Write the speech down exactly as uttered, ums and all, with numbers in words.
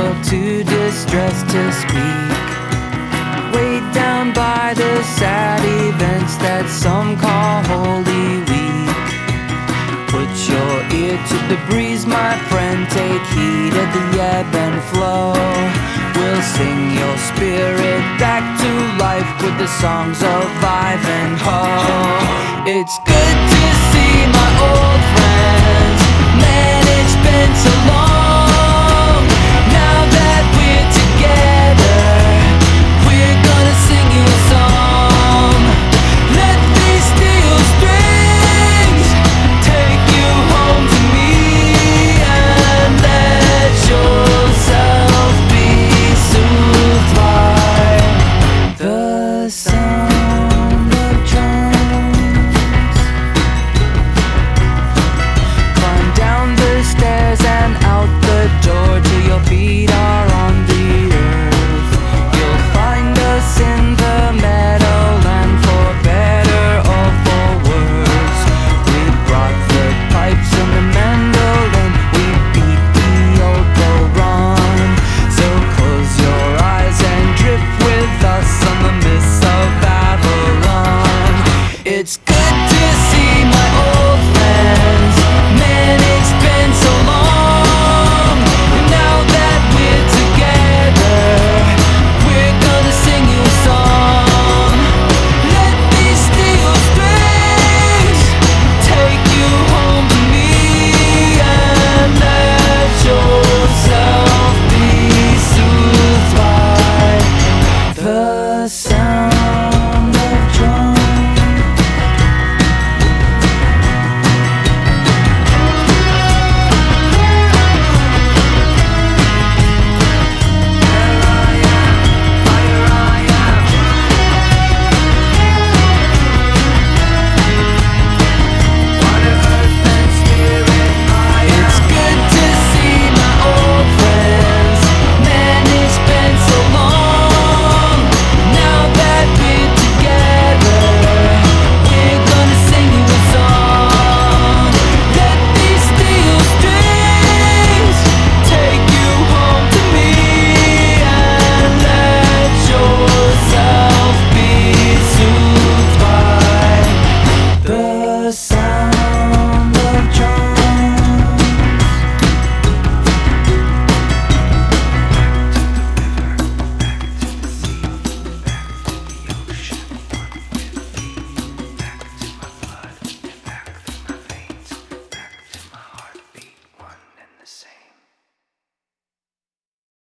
still too distressed to speak, weighed down by the sad events that some call Holy Week. Put your ear to the breeze, my friend, take heed of the ebb and flow. We'll sing your spirit back to life with the songs of Ivanhoe. It's good to see my old friends, man, it's been so long.